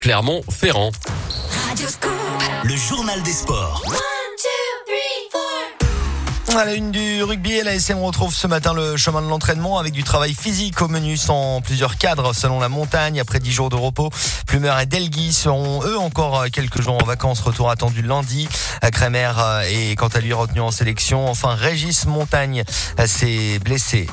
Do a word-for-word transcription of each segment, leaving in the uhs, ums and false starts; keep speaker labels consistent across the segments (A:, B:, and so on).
A: Clermont-Ferrand.
B: Le journal des sports.
C: À la une du rugby, la S M retrouve ce matin le chemin de l'entraînement avec du travail physique au menu sans plusieurs cadres selon la montagne. Après dix jours de repos, Plumeur et Delguy seront eux encore quelques jours en vacances. Retour attendu lundi. Kremer est quant à lui retenu en sélection. Enfin, Régis Montagne s'est blessé.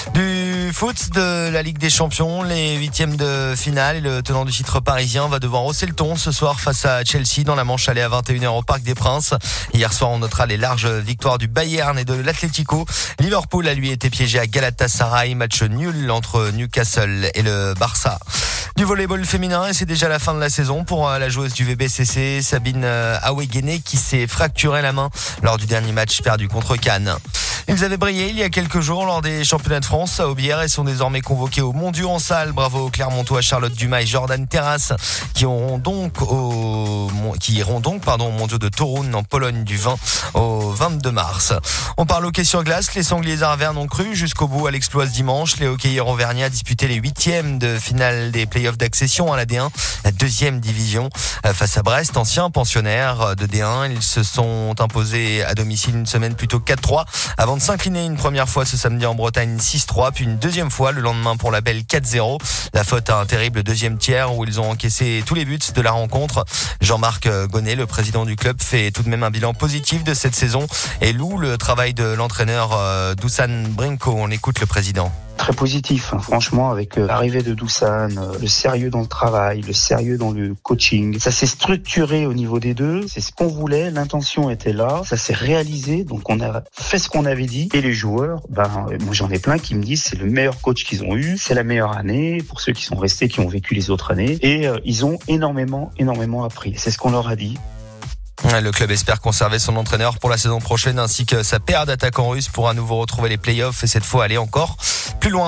C: Du foot de la Ligue des Champions, les huitièmes de finale et le tenant du titre parisien va devoir hausser le ton ce soir face à Chelsea dans la manche allée à vingt et une heures au Parc des Princes. Hier soir, on notera les larges victoires du Bayern et de l'Atlético. Liverpool a lui été piégé à Galatasaray, match nul entre Newcastle et le Barça. Du volleyball féminin et c'est déjà la fin de la saison pour la joueuse du V B C C, Sabine Awegene, qui s'est fracturé la main lors du dernier match perdu contre Cannes. Ils avaient brillé il y a quelques jours lors des championnats de France à Aubière et sont désormais convoqués au Mondiaux en salle. Bravo aux Clermontois Charlotte Dumas et Jordan Terrasse qui auront donc au, qui iront donc, pardon, au Mondiaux de Toruń en Pologne du vingt au vingt-deux mars. On parle hockey sur glace. Les Sangliers Arvernes ont cru jusqu'au bout à l'exploit ce dimanche. Les hockeyeurs auvergnats disputaient les huitièmes de finale des playoffs d'accession à la D un, la deuxième division, face à Brest, ancien pensionnaire de D un. Ils se sont imposés à domicile une semaine plus tôt quatre trois avant de s'incliner une première fois ce samedi en Bretagne six trois, puis une deuxième fois le lendemain pour la Belle quatre zéro. La faute à un terrible deuxième tiers où ils ont encaissé tous les buts de la rencontre. Jean-Marc Gonnet, le président du club, fait tout de même un bilan positif de cette saison et loue le travail de l'entraîneur euh, Dusan Brinko. On écoute le président.
D: Très positif, hein, franchement, avec euh, l'arrivée de Dusan, euh, le sérieux dans le travail, le sérieux dans le coaching. Ça s'est structuré au niveau des deux, c'est ce qu'on voulait, l'intention était là, ça s'est réalisé, donc on a fait ce qu'on avait dit. Et les joueurs, ben, moi j'en ai plein qui me disent c'est le meilleur coach qu'ils ont eu, c'est la meilleure année, pour ceux qui sont restés, qui ont vécu les autres années, et euh, ils ont énormément, énormément appris. C'est ce qu'on leur a dit.
C: Le club espère conserver son entraîneur pour la saison prochaine ainsi que sa paire d'attaquants russes pour à nouveau retrouver les playoffs et cette fois aller encore plus loin.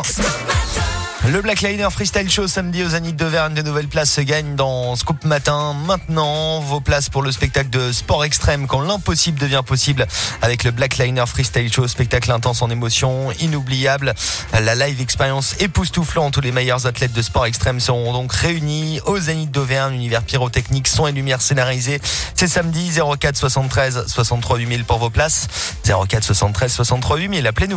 C: Le Black Liner Freestyle Show samedi au Zénith d'Auvergne, de nouvelles places se gagnent dans Scoop Matin. Maintenant, vos places pour le spectacle de sport extrême quand l'impossible devient possible avec le Black Liner Freestyle Show, spectacle intense en émotion, inoubliable. La live expérience époustouflante où les meilleurs athlètes de sport extrême seront donc réunis au Zénith d'Auvergne, univers pyrotechnique, son et lumière scénarisés. C'est samedi, zéro quatre soixante-treize soixante-trois huit mille pour vos places. zéro quatre soixante-treize soixante-trois huit mille, appelez-nous.